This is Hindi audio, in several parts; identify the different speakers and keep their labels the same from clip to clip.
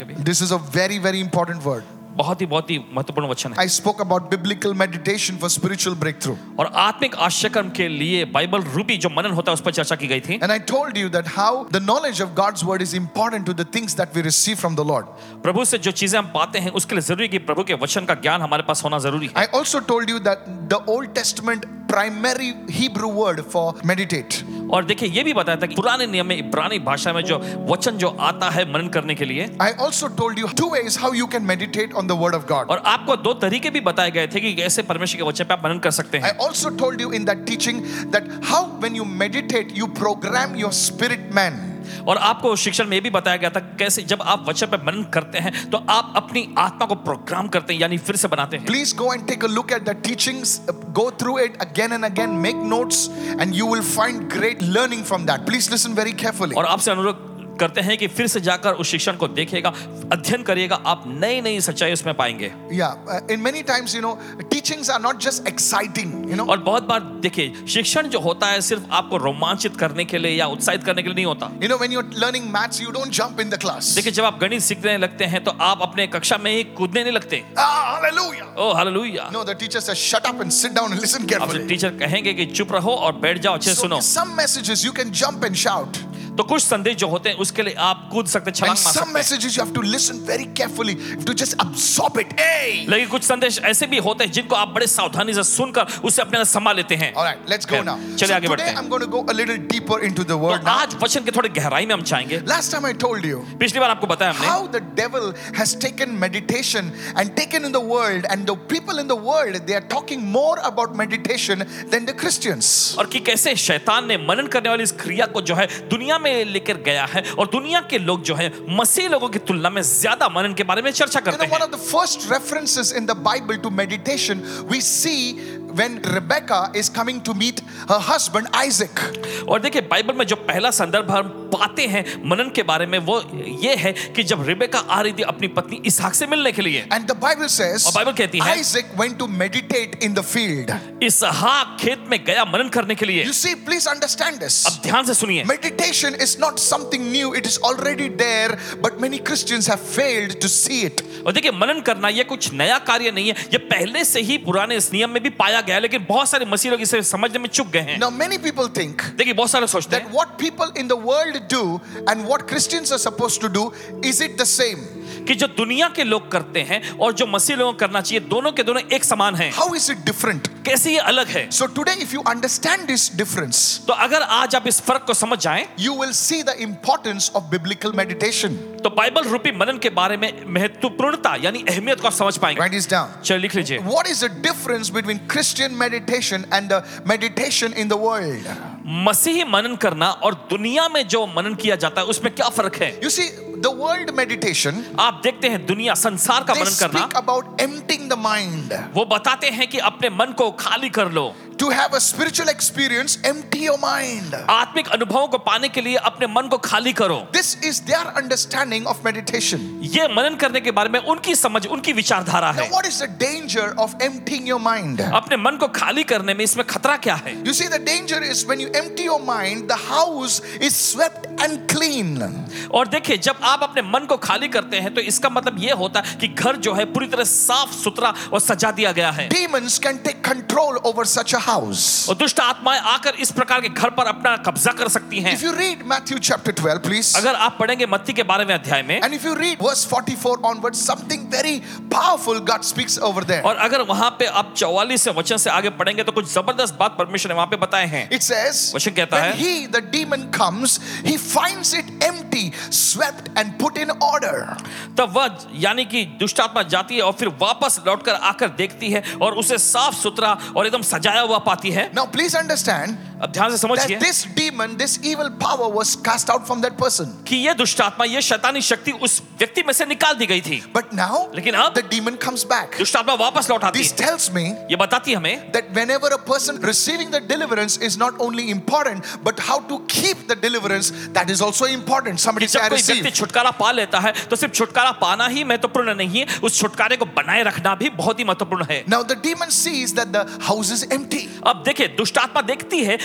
Speaker 1: This is a very, very important word.
Speaker 2: बहुत ही महत्वपूर्ण वचन है।
Speaker 1: I spoke about biblical meditation for spiritual breakthrough.
Speaker 2: और आत्मिक आश्चर्य के लिए बाइबल रूपी जो मनन होता है उस पर चर्चा की गई थी।
Speaker 1: And I told you that how the knowledge of God's word is important to the things that we receive from the Lord.
Speaker 2: प्रभु से जो चीजें हम पाते हैं उसके लिए जरूरी है कि प्रभु के वचन का ज्ञान हमारे पास होना जरूरी है।
Speaker 1: I also told you that the Old Testament primary Hebrew word for meditate.
Speaker 2: और देखिए ये भी बताया था कि पुराने नियम में इब्रानी भाषा में जो वचन जो आता है मनन करने के लिए।
Speaker 1: I also told you two ways how you can meditate on the word of God.
Speaker 2: और आपको दो तरीके भी बताए गए थे कि कैसे परमेश्वर के वचन पे आप मनन कर सकते हैं।
Speaker 1: I also told you in that teaching that how when you meditate you program your spirit man.
Speaker 2: और आपको शिक्षण में ये भी बताया गया था कैसे जब आप वचन पे मनन करते हैं तो आप अपनी आत्मा को प्रोग्राम करते हैं यानी फिर से बनाते हैं।
Speaker 1: Please go and take a look at the teachings, go through it again and again, make notes, and you will find great learning from that. Please listen very carefully.
Speaker 2: और आपसे अनुरोध करते हैं कि फिर से जाकर उस शिक्षण को देखिएगा, अध्ययन करिएगा, आप नई सच्चाई उसमें पाएंगे।
Speaker 1: Yeah, in many times teachings are not just exciting,
Speaker 2: और बहुत बार देखिए शिक्षण जो होता है सिर्फ आपको रोमांचित करने के लिए या उत्साहित करने के लिए नहीं होता।
Speaker 1: When you're learning maths, you don't jump in the class.
Speaker 2: देखिए जब आप गणित सीखने लगते हैं तो आप अपने कक्षा में ही कूदने नहीं लगते।
Speaker 1: Hallelujah.
Speaker 2: Oh hallelujah.
Speaker 1: No, the teacher says shut up and sit down and listen carefully.
Speaker 2: Teacher कहेंगे कि चुप रहो और बैठ जाओ, अच्छे से सुनो।
Speaker 1: Some messages you can jump and shout.
Speaker 2: तो कुछ संदेश जो होते हैं उसके लिए आप कूद सकते, छलांग
Speaker 1: And
Speaker 2: मार
Speaker 1: some
Speaker 2: सकते हैं।
Speaker 1: messages you have to listen very carefully, you have to just absorb it. Hey!
Speaker 2: लेकिन कुछ संदेश ऐसे भी होते हैं जिनको आप बड़े सावधानी से सुनकर उसे अपने अंदर समा लेते हैं।
Speaker 1: All right, let's go now.
Speaker 2: चलिए आगे बढ़ते
Speaker 1: Today
Speaker 2: हैं।
Speaker 1: I'm going to go a little deeper into the
Speaker 2: तो
Speaker 1: word now.
Speaker 2: आज वचन के थोड़े गहराई में हम जाएंगे।
Speaker 1: Last time I told you
Speaker 2: पिछली बार आपको बताया हमने
Speaker 1: how the devil has taken meditation and taken in the world, and the people in the world, they are talking more about meditation than the Christians.
Speaker 2: और कि कैसे शैतान ने मनन करने वाली इस क्रिया को जो है दुनिया में लेकर गया है और दुनिया के लोग जो है मसीह लोगों की तुलना में ज्यादा मनन के बारे में चर्चा करते हैं।
Speaker 1: One of the first references in the Bible to meditation we see when Rebecca is coming to meet her husband Isaac.
Speaker 2: और देखिए बाइबल में जो पहला संदर्भ हम पाते हैं मनन के बारे में वो ये है कि जब रिबेका आ रही थी अपनी पत्नी इसहाक से मिलने के लिए।
Speaker 1: And the Bible says
Speaker 2: और बाइबल कहती है
Speaker 1: Isaac went to meditate in the field.
Speaker 2: इसहाक खेत में गया मनन करने के लिए।
Speaker 1: You see, please understand this.
Speaker 2: अब ध्यान से सुनिए।
Speaker 1: Meditation is not something new, it is already there, but many Christians have failed to see it.
Speaker 2: और देखिए मनन करना ये कुछ नया कार्य नहीं है, ये पहले से ही पुराने इस नियम में भी पाया गया है, लेकिन बहुत सारे मसीह लोग इसे समझने में चूक गए हैं।
Speaker 1: Now many people think
Speaker 2: देखिए बहुत सारे सोचते
Speaker 1: that
Speaker 2: हैं
Speaker 1: what people in the world do and what Christians are supposed to do, is it the same?
Speaker 2: कि जो दुनिया के लोग करते हैं और जो मसीह लोगों को करना चाहिए दोनों के दोनों एक समान हैं।
Speaker 1: How is it different?
Speaker 2: कैसे ये अलग है?
Speaker 1: So today if you understand this difference,
Speaker 2: तो अगर आज आप इस फर्क को समझ जाएं
Speaker 1: you will see the importance of biblical meditation.
Speaker 2: तो बाइबल रूपी मनन के बारे में महत्वपूर्णता यानी अहमियत को आप समझ पाएंगे।
Speaker 1: Write this down.
Speaker 2: चलिए लिख लीजिए।
Speaker 1: What is the difference between Christian meditation and the meditation in the world?
Speaker 2: मसीही मनन करना और दुनिया में जो मनन किया जाता है उसमें क्या फर्क है?
Speaker 1: You see, the world meditation,
Speaker 2: आप देखते हैं दुनिया संसार का
Speaker 1: they
Speaker 2: मनन करना
Speaker 1: speak about emptying the mind.
Speaker 2: वो बताते हैं कि अपने मन को खाली कर लो।
Speaker 1: To have a spiritual experience, empty your mind.
Speaker 2: आत्मिक अनुभवों को पाने के लिए अपने मन को खाली करो।
Speaker 1: This is their understanding of meditation.
Speaker 2: ये मनन करने के बारे में उनकी समझ, उनकी विचारधारा है।
Speaker 1: Now, what is the danger of emptying your mind?
Speaker 2: अपने मन को खाली करने में इसमें खतरा क्या है?
Speaker 1: You see, the danger is when you empty your mind, the house is swept and clean.
Speaker 2: और देखिए जब आप अपने मन को खाली करते हैं तो इसका मतलब ये होता है कि घर जो है पूरी तरह साफ सुथरा और सजा दिया गया है।
Speaker 1: Demons can take control over such a house.
Speaker 2: और दुष्ट आत्माएं आकर इस प्रकार के घर पर अपना कब्जा कर सकती हैं।
Speaker 1: If you read Matthew chapter 12, please.
Speaker 2: अगर आप पढ़ेंगे मत्ती के 12वें अध्याय में
Speaker 1: And if you read verse 44 onwards, something very powerful God speaks over there.
Speaker 2: और अगर वहां पे आप 44 से वचन से आगे पढ़ेंगे तो कुछ जबरदस्त बात परमेश्वर ने वहां पे बताए हैं।
Speaker 1: It says,
Speaker 2: वचन कहता
Speaker 1: when
Speaker 2: है
Speaker 1: he, the demon, comes, he finds it empty, swept and put in order.
Speaker 2: तब वह यानी कि दुष्ट आत्मा जाती है और फिर वापस लौटकर आकर देखती है और उसे साफ सुथरा और एकदम सजाया हुआ पाती है।
Speaker 1: Now please understand
Speaker 2: अब ध्यान से समझिए
Speaker 1: that this demon, this evil power was cast out from that person.
Speaker 2: कि ये दुष्ट आत्मा, ये शैतानी शक्ति उस व्यक्ति में से निकाल दी गई थी।
Speaker 1: But now
Speaker 2: लेकिन अब
Speaker 1: the demon comes back.
Speaker 2: दुष्ट आत्मा वापस लौट आती
Speaker 1: This
Speaker 2: है।
Speaker 1: tells me
Speaker 2: ये बताती है हमें
Speaker 1: that whenever a person receiving the deliverance is not only important, but how to keep the deliverance, that is also important. Somebody say, I
Speaker 2: जब कोई
Speaker 1: receive.
Speaker 2: व्यक्ति छुटकारा पा लेता है तो सिर्फ छुटकारा पाना ही महत्वपूर्ण नहीं है, उस छुटकारे को बनाए रखना भी बहुत ही महत्वपूर्ण है।
Speaker 1: Now the demon sees that the house is empty.
Speaker 2: अब देखिए दुष्ट आत्मा देखती है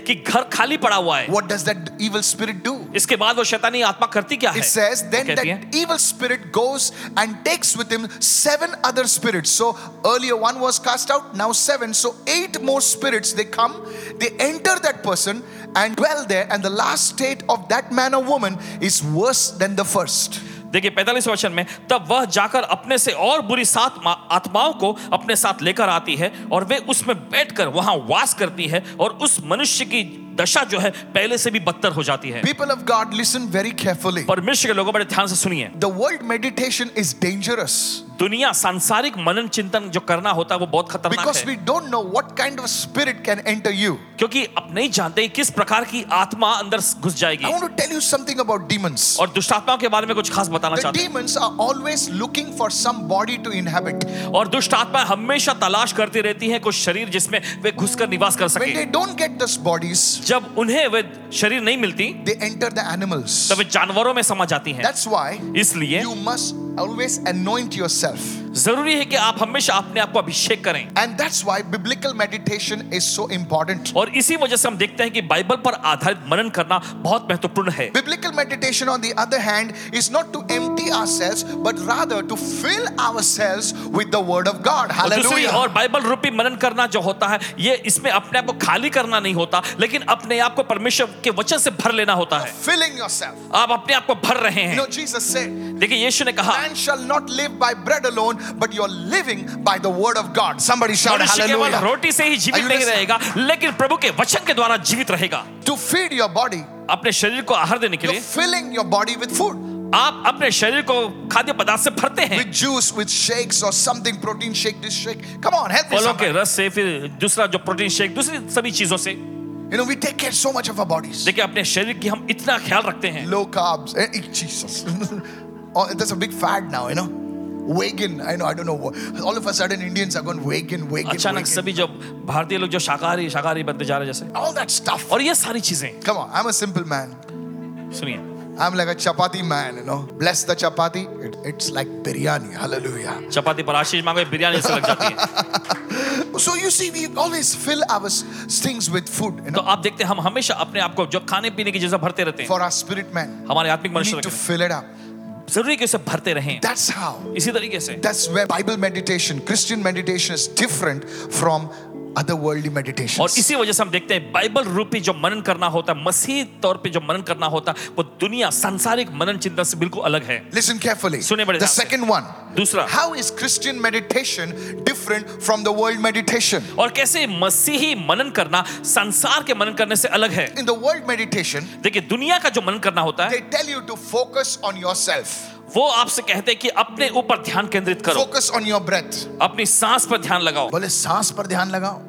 Speaker 2: कि घर खाली पड़ा हुआ है।
Speaker 1: What does that evil spirit do?
Speaker 2: इसके बाद वो शैतानी आत्मा करती क्या है?
Speaker 1: It says, then
Speaker 2: कहती है,
Speaker 1: that evil spirit goes and takes with him 7 other spirits. So earlier 1 was cast out, now 7. So 8 more spirits, they come, they enter that person and dwell there. And the last state of that man or woman is worse than the first.
Speaker 2: देखिए 45 वचन में, तब वह जाकर अपने से और बुरी 7 आत्माओं को अपने साथ लेकर आती है और वे उसमें बैठकर वहां वास करती है और उस मनुष्य की दशा जो है पहले से भी बदतर हो जाती है।
Speaker 1: People of God, listen very carefully.
Speaker 2: परमेश्वर के लोगों बड़े ध्यान से सुनिए।
Speaker 1: The world meditation is dangerous.
Speaker 2: दुनिया सांसारिक मनन चिंतन जो करना होता है वो बहुत खतरनाक
Speaker 1: Because
Speaker 2: है।
Speaker 1: we don't know what kind of spirit can enter you.
Speaker 2: क्योंकि आप नहीं जानते किस प्रकार की आत्मा अंदर घुस जाएगी।
Speaker 1: I want to tell you something about demons.
Speaker 2: और दुष्ट आत्माओं के बारे में कुछ खास बताना
Speaker 1: The
Speaker 2: चाहते हैं।
Speaker 1: demons are always looking for some body to inhabit.
Speaker 2: और दुष्ट आत्मा हमेशा तलाश करती रहती है कुछ शरीर जिसमें वे घुसकर निवास कर
Speaker 1: When
Speaker 2: सके।
Speaker 1: they don't get those bodies,
Speaker 2: जब उन्हें वे शरीर नहीं मिलती
Speaker 1: they enter the animals.
Speaker 2: तब वे जानवरों में समा जाती हैं।
Speaker 1: That's why
Speaker 2: इसलिए
Speaker 1: you must always anoint yourself.
Speaker 2: जरूरी है कि आप हमेशा अपने आप को अभिषेक करें।
Speaker 1: And that's why biblical meditation is so important.
Speaker 2: और इसी वजह से हम देखते हैं कि बाइबल पर आधारित मनन करना बहुत महत्वपूर्ण है।
Speaker 1: Biblical meditation, on the other hand, is not to empty ourselves, but rather to fill ourselves with the word of God.
Speaker 2: और दूसरी
Speaker 1: Hallelujah.
Speaker 2: और बाइबल रूपी मनन करना जो होता है ये इसमें अपने आप को खाली करना नहीं होता, लेकिन अपने आप को परमेश्वर के वचन से भर लेना होता है।
Speaker 1: Filling yourself.
Speaker 2: आप अपने आप को भर रहे
Speaker 1: You
Speaker 2: हैं।
Speaker 1: know, Jesus said,
Speaker 2: देखिए यीशु ने कहा,
Speaker 1: man shall not live by bread alone, but you're living by the word of God. Somebody shout
Speaker 2: मनुष्य केवल
Speaker 1: hallelujah.
Speaker 2: रोटी से ही जीवित
Speaker 1: Are you
Speaker 2: नहीं
Speaker 1: listening?
Speaker 2: रहेगा, लेकिन प्रभु के वचन के द्वारा जीवित रहेगा।
Speaker 1: To feed your body,
Speaker 2: अपने शरीर को आहार देने के
Speaker 1: you're
Speaker 2: लिए
Speaker 1: filling your body with food.
Speaker 2: आप अपने शरीर को खाद्य पदार्थ से भरते हैं।
Speaker 1: With juice, with shakes or something, protein shake, this shake. Come on, help me
Speaker 2: फलों के
Speaker 1: somebody.
Speaker 2: रस से, फिर दूसरा जो प्रोटीन शेक, दूसरी सभी चीजों से।
Speaker 1: You know, we take care so much of our bodies.
Speaker 2: देखिए अपने शरीर की हम इतना ख्याल रखते हैं।
Speaker 1: Low carbs. Jesus. Oh, that's a big fad now, you know. Vegan. I know, I don't know. All of a sudden, Indians are going vegan.
Speaker 2: अचानक सभी जो भारतीय लोग जो शाकाहारी बनते जा रहे हैं जैसे,
Speaker 1: All that stuff.
Speaker 2: और ये सारी चीजें।
Speaker 1: Come on, I'm a simple man.
Speaker 2: सुनिए,
Speaker 1: I'm like a chapati man, you know. Bless the chapati. It's like biryani. Hallelujah.
Speaker 2: चपाती पर आशीष मांगो बिरयानी से लग जाती है।
Speaker 1: So you see, we always fill our things with food, you
Speaker 2: तो
Speaker 1: know.
Speaker 2: आप देखते हैं हम हमेशा अपने आप को जो खाने पीने की चीजें भरते रहते हैं।
Speaker 1: For our spirit man,
Speaker 2: हमारे आत्मिक
Speaker 1: we
Speaker 2: मनुष्य
Speaker 1: need to
Speaker 2: रखें।
Speaker 1: fill it up.
Speaker 2: जरूरी है कि उसे भरते रहें।
Speaker 1: That's how.
Speaker 2: इसी तरीके से
Speaker 1: That's where Bible meditation, Christian meditation is different from other worldly
Speaker 2: और
Speaker 1: meditations.
Speaker 2: इसी वजह से हम देखते हैं बाइबल रूपी जो मनन करना होता है, मसीह तौर पे जो मनन करना होता है, वो दुनिया सांसारिक मनन चिंतन से बिल्कुल अलग है।
Speaker 1: Listen carefully.
Speaker 2: सुनिए बड़े
Speaker 1: The
Speaker 2: ध्यान से।
Speaker 1: second one.
Speaker 2: दूसरा,
Speaker 1: How is Christian meditation different from the world meditation?
Speaker 2: और कैसे मसीही मनन करना संसार के मनन करने से अलग है।
Speaker 1: In the world meditation,
Speaker 2: देखिए दुनिया का जो मनन करना होता है
Speaker 1: they tell you to focus on yourself.
Speaker 2: वो आपसे कहते हैं कि अपने ऊपर ध्यान केंद्रित करो,
Speaker 1: Focus on your breath.
Speaker 2: अपनी सांस पर ध्यान लगाओ।
Speaker 1: बोले सांस पर ध्यान लगाओ.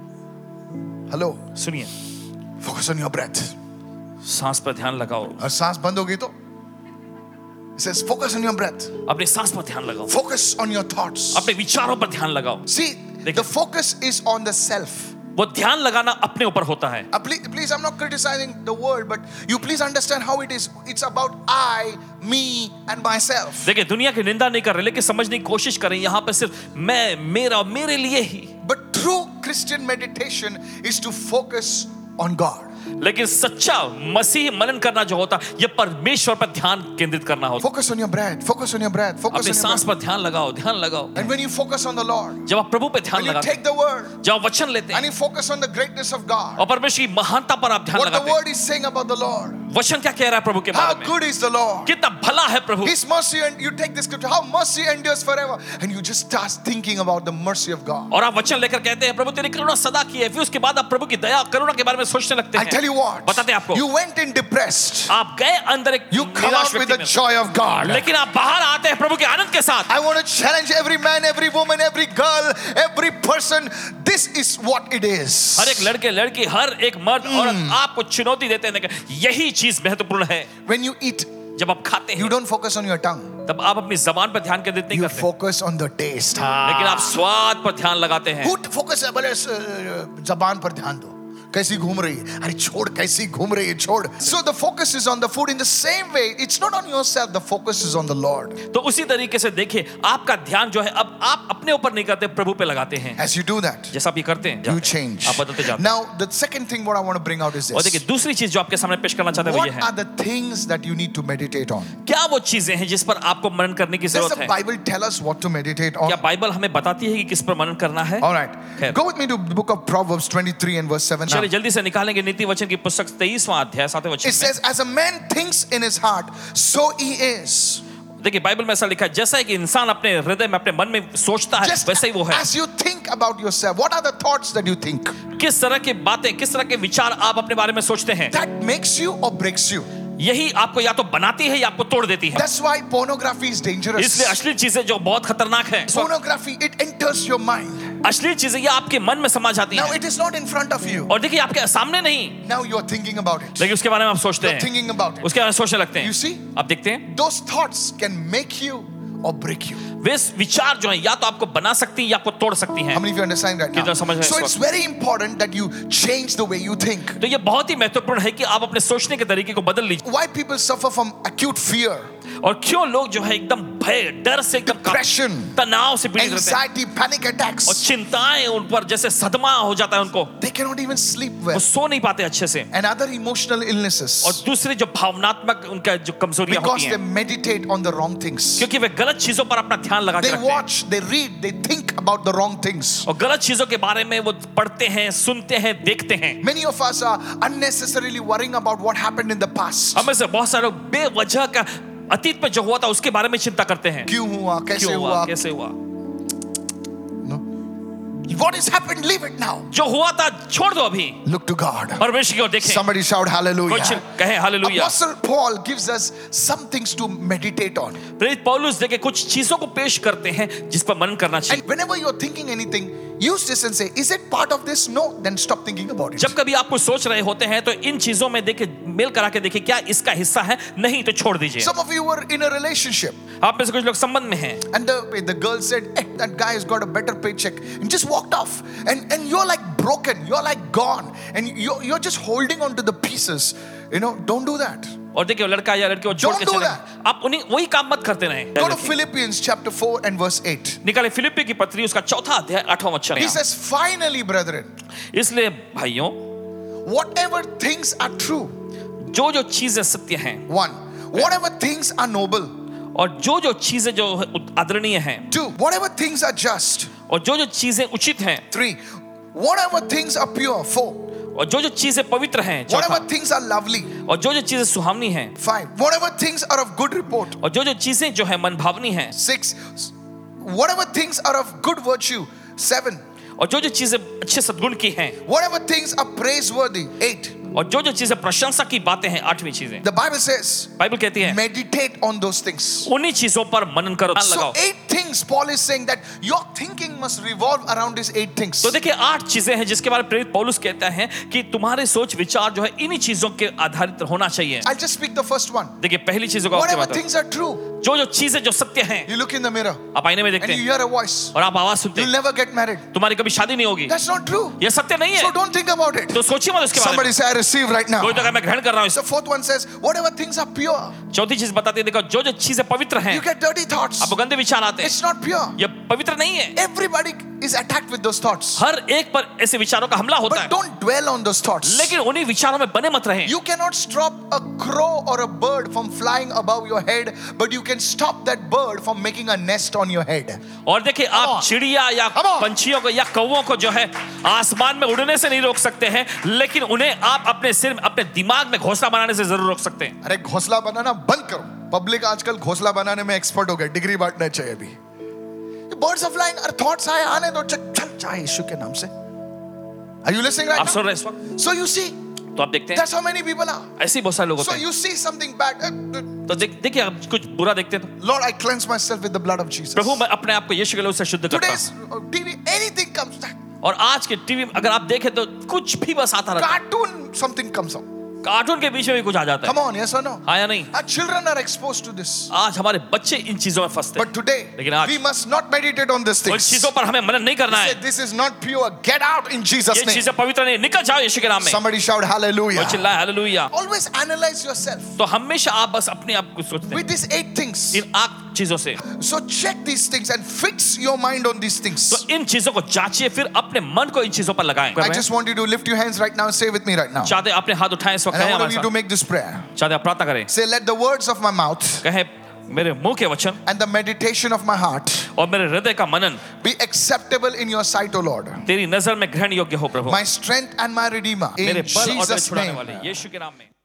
Speaker 1: Hello.
Speaker 2: सुनिए,
Speaker 1: Focus on your breath.
Speaker 2: सांस पर ध्यान लगाओ,
Speaker 1: और सांस बंद होगी तो it says focus on your breath.
Speaker 2: अपने सांस पर ध्यान लगाओ,
Speaker 1: Focus on your thoughts.
Speaker 2: अपने विचारों पर ध्यान लगाओ।
Speaker 1: See, the focus is on the self.
Speaker 2: वो ध्यान लगाना अपने ऊपर होता है।
Speaker 1: Please, I'm not criticizing the world, but you please understand how it is. It's about I, me, and myself.
Speaker 2: देखिए दुनिया की निंदा नहीं कर रहे, लेकिन समझने की कोशिश करें, यहाँ पे सिर्फ मैं, मेरा और मेरे लिए ही।
Speaker 1: But true Christian meditation is to focus on God.
Speaker 2: लेकिन सच्चा मसीही मनन करना जो होता है ये परमेश्वर पर ध्यान केंद्रित करना होता
Speaker 1: Focus on your breath. Focus on your breath.
Speaker 2: है।
Speaker 1: Focus
Speaker 2: अपनी
Speaker 1: on your
Speaker 2: सांस
Speaker 1: breath.
Speaker 2: पर ध्यान लगाओ, ध्यान लगाओ।
Speaker 1: And when you focus on the Lord,
Speaker 2: जब आप प्रभु पे ध्यान
Speaker 1: when you
Speaker 2: लगाते
Speaker 1: take
Speaker 2: हैं,
Speaker 1: the word
Speaker 2: जब आप वचन लेते
Speaker 1: and
Speaker 2: हैं
Speaker 1: you focus on the greatness of God,
Speaker 2: और परमेश्वर की महानता पर आप ध्यान
Speaker 1: what the
Speaker 2: लगाते हैं,
Speaker 1: word is saying about the Lord,
Speaker 2: वचन क्या कह रहा है प्रभु के
Speaker 1: how
Speaker 2: बारे में,
Speaker 1: good is the Lord.
Speaker 2: कितना भला है प्रभु।
Speaker 1: His mercy, and you take the scripture, how mercy endures forever, and you just start thinking about the mercy of God.
Speaker 2: और आप वचन लेकर कहते हैं प्रभु तेरी करुणा सदा की है, फिर उसके बाद आप प्रभु की दया करुणा के बारे में सोचने लगते
Speaker 1: I
Speaker 2: हैं।
Speaker 1: tell you what,
Speaker 2: बताते हैं आपको,
Speaker 1: you went in depressed,
Speaker 2: आप गए अंदर एक
Speaker 1: you come
Speaker 2: निराश
Speaker 1: out with
Speaker 2: व्यक्ति
Speaker 1: the
Speaker 2: में,
Speaker 1: joy of God.
Speaker 2: लेकिन आप बाहर आते हैं प्रभु के आनंद के साथ।
Speaker 1: I want to challenge every man, every woman, every girl, every person. This is what it is.
Speaker 2: हर एक लड़के लड़की, हर एक मर्द औरत आपको चुनौती देते हैं कि यही चीज महत्वपूर्ण है।
Speaker 1: When you eat,
Speaker 2: जब आप खाते
Speaker 1: you
Speaker 2: हैं
Speaker 1: don't focus on your tongue.
Speaker 2: तब आप अपनी जबान पर ध्यान केंद्रित नहीं
Speaker 1: You
Speaker 2: करते,
Speaker 1: focus on the taste.
Speaker 2: लेकिन आप स्वाद पर ध्यान लगाते हैं।
Speaker 1: Who focus? बोले जबान पर ध्यान दो. कैसी घूम रही है, अरे छोड़ कैसी घूम रही है, छोड़. So the focus is on the food. In the same way, it's not on yourself, the focus is on the Lord.
Speaker 2: तो उसी तरीके से देखिए, आपका ध्यान जो है अब आप अपने ऊपर नहीं करते, प्रभु पे लगाते हैं.
Speaker 1: As you do that,
Speaker 2: जैसा आप ये करते हैं,
Speaker 1: you change.
Speaker 2: आप बदलते जाते हैं.
Speaker 1: Now the second thing what I want to bring out is
Speaker 2: और
Speaker 1: this.
Speaker 2: देखिए दूसरी चीज जो आपके सामने पेश करना चाहते हैं वो
Speaker 1: What
Speaker 2: ये है.
Speaker 1: are the things that you need to meditate on?
Speaker 2: क्या वो चीजें हैं जिस पर आपको मनन करने की
Speaker 1: Does
Speaker 2: जरूरत
Speaker 1: the
Speaker 2: है?
Speaker 1: Bible tell us what to meditate on?
Speaker 2: क्या बाइबल हमें बताती है कि किस पर मनन करना है?
Speaker 1: All right.
Speaker 2: खैर.
Speaker 1: Go with me to the book of Proverbs 23 and verse 7 now.
Speaker 2: चलिए जल्दी से निकालेंगे नीति वचन की पुस्तक 23वां अध्याय 7वें वचन
Speaker 1: It
Speaker 2: में.
Speaker 1: says, as a man thinks in his heart, so he is.
Speaker 2: देखिए बाइबल में ऐसा लिखा है, जैसा है कि इंसान अपने हृदय में अपने मन में सोचता है
Speaker 1: Just
Speaker 2: वैसे ही वो है.
Speaker 1: as you think about yourself, what are the thoughts that you think?
Speaker 2: किस तरह की बातें, किस तरह के विचार आप अपने बारे में सोचते हैं,
Speaker 1: That makes you or breaks you.
Speaker 2: यही आपको या तो बनाती है या आपको तोड़ देती है.
Speaker 1: That's why pornography is dangerous.
Speaker 2: इसलिए अश्लील चीजें जो बहुत खतरनाक है,
Speaker 1: Pornography, it enters your mind.
Speaker 2: अश्लील चीजें ये आपके मन में समा जाती
Speaker 1: Now
Speaker 2: हैं.
Speaker 1: it is not in front of you.
Speaker 2: और देखिए आपके सामने नहीं,
Speaker 1: Now you are thinking about it.
Speaker 2: लेकिन उसके बारे में आप सोचते
Speaker 1: You're
Speaker 2: हैं,
Speaker 1: thinking about it.
Speaker 2: उसके बारे में सोचने लगते
Speaker 1: You
Speaker 2: हैं.
Speaker 1: see,
Speaker 2: आप देखते हैं
Speaker 1: those thoughts can make you or break you.
Speaker 2: वे विचार जो है या तो आपको बना सकती है या आपको तोड़ सकती हैं.
Speaker 1: How many of you understand right now?
Speaker 2: कितना समझ रहे हैं
Speaker 1: So
Speaker 2: इस
Speaker 1: it's very important that you change the way you think.
Speaker 2: तो ये बहुत ही महत्वपूर्ण है कि आप अपने सोचने के तरीके को बदल लीजिए.
Speaker 1: Why people suffer from acute fear,
Speaker 2: और क्यों लोग जो है एकदम भय, डर से एकदम
Speaker 1: depression,
Speaker 2: तनाव से पीड़ित रहते हैं,
Speaker 1: anxiety, panic
Speaker 2: और
Speaker 1: attacks,
Speaker 2: चिंताएं उन पर जैसे सदमा हो जाता है उनको,
Speaker 1: they cannot even sleep
Speaker 2: वो
Speaker 1: well,
Speaker 2: सो नहीं पाते अच्छे से,
Speaker 1: and other emotional illnesses
Speaker 2: और दूसरे जो भावनात्मक उनका जो कमजोरियां
Speaker 1: because
Speaker 2: होती
Speaker 1: they
Speaker 2: हैं,
Speaker 1: meditate on the wrong things.
Speaker 2: क्योंकि वे गलत चीजों पर अपना ध्यान लगा के
Speaker 1: They
Speaker 2: रखते हैं,
Speaker 1: watch, they read, they think about the wrong things.
Speaker 2: और गलत चीजों के बारे में वो पढ़ते हैं, सुनते हैं, देखते हैं.
Speaker 1: Many of us are unnecessarily worrying about what happened in the past.
Speaker 2: हमें से बहुत सारे लोग बेवजह का अतीत में जो हुआ था उसके बारे में चिंता करते हैं.
Speaker 1: क्यों हुआ, कैसे
Speaker 2: क्यों हुआ,
Speaker 1: हुआ?
Speaker 2: कैसे हुआ?
Speaker 1: No. What has happened, leave it now.
Speaker 2: जो हुआ था छोड़ दो अभी,
Speaker 1: Look to God.
Speaker 2: परमेश्वर की ओर देखें.
Speaker 1: Somebody shout
Speaker 2: कुछ
Speaker 1: hallelujah.
Speaker 2: कहे hallelujah.
Speaker 1: Apostle Paul gives us some things to meditate on.
Speaker 2: प्रेरित पौलुस देखे कुछ चीजों को पेश करते हैं जिस पर मनन करना चाहिए.
Speaker 1: And whenever you're thinking anything, use this and say, is it part of this? No, then stop thinking about it.
Speaker 2: जब कभी आप कुछ सोच रहे होते हैं तो इन चीजों में देखिए, मेल करा के देखिए क्या इसका हिस्सा है, नहीं तो छोड़ दीजिए.
Speaker 1: Some of you were in a relationship
Speaker 2: आप में से कुछ लोग संबंध में हैं
Speaker 1: and the girl said, hey, that guy has got a better paycheck, and just walked off, and you're like broken, you're like gone, and you're just holding on to the pieces. You know, don't do that.
Speaker 2: और देखिए लड़का या लड़की को छोड़ के
Speaker 1: Don't do
Speaker 2: चले
Speaker 1: that.
Speaker 2: गए. आप उन्हीं वही काम मत करते रहें.
Speaker 1: Go to Philippians chapter 4 and verse 8.
Speaker 2: निकाले फिलिप्पी की पत्री उसका 4था अध्याय 8वां वचन.
Speaker 1: He says, finally, brethren,
Speaker 2: इसलिए भाइयों,
Speaker 1: whatever things are true,
Speaker 2: जो जो चीजें सत्य हैं,
Speaker 1: one, whatever things are noble,
Speaker 2: और जो जो चीजें जो आदरणीय हैं,
Speaker 1: two, whatever things are just,
Speaker 2: और जो जो चीजें उचित हैं,
Speaker 1: three, whatever things are pure, four,
Speaker 2: और जो जो चीजें पवित्र हैं,
Speaker 1: whatever
Speaker 2: चौथा,
Speaker 1: things are lovely,
Speaker 2: और जो जो चीजें सुहावनी हैं,
Speaker 1: five, whatever things are of good report,
Speaker 2: और जो जो चीजें जो है मनभावनी हैं,
Speaker 1: six, whatever things are of good virtue, seven,
Speaker 2: और जो जो चीजें अच्छे सद्गुण की हैं,
Speaker 1: whatever things are praiseworthy, eight.
Speaker 2: और जो जो चीजें प्रशंसा की बातें हैं, 8वीं चीजें.
Speaker 1: The Bible says,
Speaker 2: बाइबल कहती है
Speaker 1: meditate on those things.
Speaker 2: उन्हीं चीजों पर मनन करो, ध्यान
Speaker 1: So
Speaker 2: लगाओ.
Speaker 1: 8 things, Paul is saying that your thinking must revolve around these 8 things.
Speaker 2: तो देखिए 8 चीजें हैं जिसके बारे में प्रेरित पौलुस कहता है कि तुम्हारे सोच विचार जो है इन्हीं चीजों के आधारित होना चाहिए.
Speaker 1: I'll just speak the first one.
Speaker 2: देखिए पहली चीजों को आपके
Speaker 1: Whatever
Speaker 2: बात,
Speaker 1: things are true,
Speaker 2: जो जो चीजें जो सत्य हैं,
Speaker 1: you look in the mirror
Speaker 2: आप आईने में
Speaker 1: and
Speaker 2: देखते
Speaker 1: you
Speaker 2: हैं
Speaker 1: hear a voice.
Speaker 2: और आप आवाज सुनते
Speaker 1: You'll
Speaker 2: हैं,
Speaker 1: never get married.
Speaker 2: तुम्हारी कभी शादी नहीं होगी.
Speaker 1: That's not true.
Speaker 2: ये सत्य नहीं
Speaker 1: So
Speaker 2: है,
Speaker 1: don't think about it.
Speaker 2: तो सोचिए मत उसके बारे में.
Speaker 1: Somebody say, I receive right now.
Speaker 2: कोई तो कहे मैं ग्रहण कर रहा हूँ.
Speaker 1: The fourth one says, whatever things are pure,
Speaker 2: चौथी चीज बताती है, देखो जो जो चीजें पवित्र हैं,
Speaker 1: you get dirty thoughts.
Speaker 2: आपको गंदे विचार आते हैं,
Speaker 1: It's not pure.
Speaker 2: ये पवित्र नहीं है.
Speaker 1: Everybody is attacked with those thoughts.
Speaker 2: हर एक पर ऐसे विचारों का हमला होता
Speaker 1: But
Speaker 2: है,
Speaker 1: don't dwell on those thoughts.
Speaker 2: लेकिन उन्हीं विचारों में बने मत रहें.
Speaker 1: You cannot stop a crow or a bird from flying above your head, but you can stop that bird from making a nest on your head.
Speaker 2: और देखिए
Speaker 1: Come
Speaker 2: आप
Speaker 1: on.
Speaker 2: चिड़िया या
Speaker 1: Come on.
Speaker 2: पंछियों को या कौवों को जो है आसमान में उड़ने से नहीं रोक सकते हैं, लेकिन उन्हें आप अपने सिर में, अपने दिमाग में घोंसला बनाने से जरूर रोक सकते हैं.
Speaker 1: अरे घोंसला बनाना बंद करो. पब्लिक आजकल घोंसला बनाने में एक्सपर्ट हो गए, डिग्री बांटना चाहिए अभी. बर्ड्स ऑफ फ्लाइंग, अरे थॉट्स आए आने दो, चल जाए यीशु के नाम से. Are you listening right
Speaker 2: आप
Speaker 1: now?
Speaker 2: सुन रहे हैं इस वक्त?
Speaker 1: So you see,
Speaker 2: तो आप देखते हैं
Speaker 1: that's how many people are.
Speaker 2: ऐसे ही बहुत सारे लोग
Speaker 1: So
Speaker 2: होते हैं.
Speaker 1: you see something bad.
Speaker 2: तो देखिए आप कुछ बुरा देखते हैं तो
Speaker 1: Lord, I cleanse myself with the blood of Jesus.
Speaker 2: प्रभु मैं अपने आप को यीशु के लहू से शुद्ध करता
Speaker 1: Today's
Speaker 2: हूँ.
Speaker 1: TV, anything comes.
Speaker 2: और आज के टीवी अगर आप देखें तो कुछ भी बस आता रहता है.
Speaker 1: Cartoon, something comes out.
Speaker 2: Cartoon के बीच में भी कुछ आ जाता
Speaker 1: Come
Speaker 2: है,
Speaker 1: on, yes or no?
Speaker 2: हाँ या नहीं?
Speaker 1: Our children are exposed to this.
Speaker 2: आज हमारे बच्चे इन चीजों में फंसते हैं,
Speaker 1: But today,
Speaker 2: लेकिन आज
Speaker 1: we must not meditate on these
Speaker 2: उन
Speaker 1: things.
Speaker 2: चीजों पर हमें मनन नहीं करना
Speaker 1: Say,
Speaker 2: है.
Speaker 1: this is not pure. Get out in Jesus'
Speaker 2: ये
Speaker 1: name.
Speaker 2: चीजें पवित्र नहीं, निकल जाओ यीशु के नाम में.
Speaker 1: Somebody shout hallelujah.
Speaker 2: और चिल्लाए हालेलुया.
Speaker 1: Always analyze yourself
Speaker 2: तो हमेशा आप बस अपने आप को सोचते हैं
Speaker 1: with these 8 things.
Speaker 2: इन 8 चीजों से.
Speaker 1: So check these things and fix your mind on these things.
Speaker 2: तो इन चीजों को जांचिए, फिर अपने मन को इन चीजों पर लगाएं.
Speaker 1: I just want you to lift your hands right now and say with me right now.
Speaker 2: चाहते हैं अपने हाथ उठाएं इस वक्त,
Speaker 1: And I
Speaker 2: कहें
Speaker 1: want
Speaker 2: हमारे
Speaker 1: you to
Speaker 2: साथ.
Speaker 1: make this prayer.
Speaker 2: चाहते हैं आप प्रार्थना करें.
Speaker 1: Say, let the words of my mouth
Speaker 2: कहें मेरे मुंह के वचन
Speaker 1: and the meditation of my heart
Speaker 2: और मेरे हृदय का मनन
Speaker 1: be acceptable in your sight, O Lord.
Speaker 2: तेरी नजर में ग्रहण योग्य हो प्रभु.
Speaker 1: My strength and my redeemer.
Speaker 2: मेरे
Speaker 1: In
Speaker 2: बल और मेरे
Speaker 1: Jesus'
Speaker 2: छुड़ाने
Speaker 1: name.
Speaker 2: वाले यीशु के नाम में.